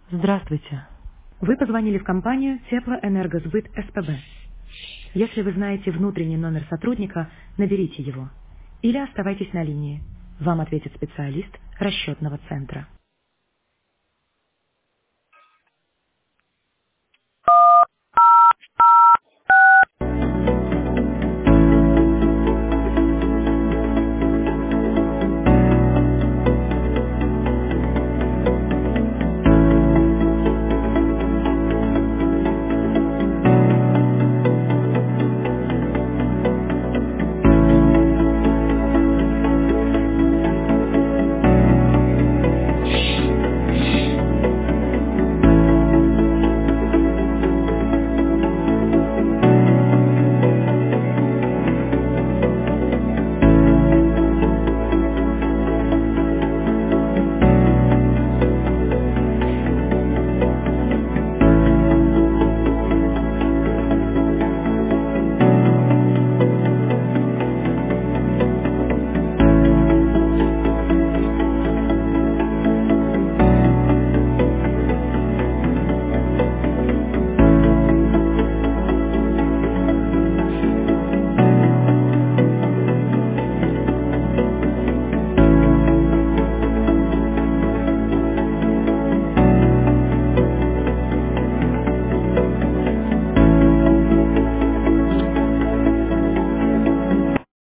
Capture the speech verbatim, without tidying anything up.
Здравствуйте. Вы позвонили в компанию Теплоэнергосбыт СПБ. Если вы знаете внутренний номер сотрудника, наберите его. Или оставайтесь на линии. Вам ответит специалист расчетного центра.